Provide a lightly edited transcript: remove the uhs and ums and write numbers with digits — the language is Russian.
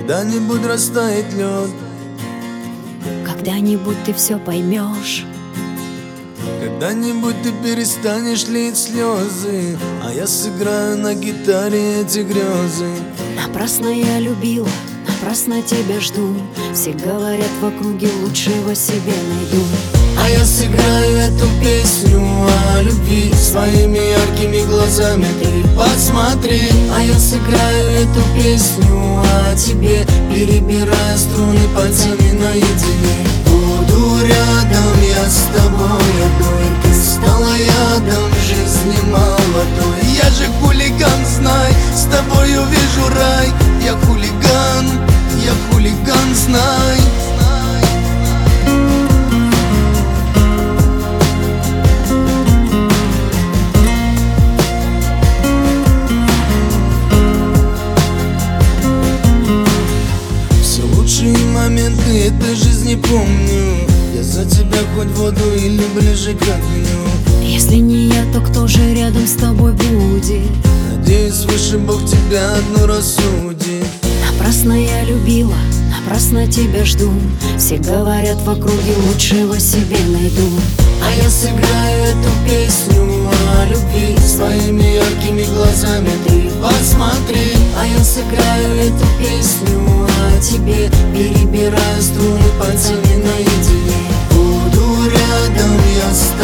когда-нибудь растает лед, когда-нибудь ты все поймешь. когда-нибудь ты перестанешь лить слезы, а я сыграю на гитаре эти грезы. Напрасно я любила, напрасно тебя жду. Все говорят в округе, лучшего себе найду. А я сыграю эту песню о любви своими яркими глазами, ты посмотри. А я сыграю эту песню о тебе, перебирая струны пальцами наедине. Буду рядом я с тобой одной, ты стала ядом жизни молодой. Я же хулиган, знай, с тобой увижу рай. Я хулиган, знай. Лучшие моменты этой жизни помню. Я за тебя хоть в воду или ближе к огню. Если не я, то кто же рядом с тобой будет? Надеюсь, выше Бог тебя одну рассудит. Напрасно я любила, напрасно тебя жду. Все говорят в округе, лучшего себе найду. А я сыграю эту песню о любви своими яркими глазами, ты посмотри. А я сыграю эту песню о тебе, перебирая струны пальцами наедине. Буду рядом я с тобой.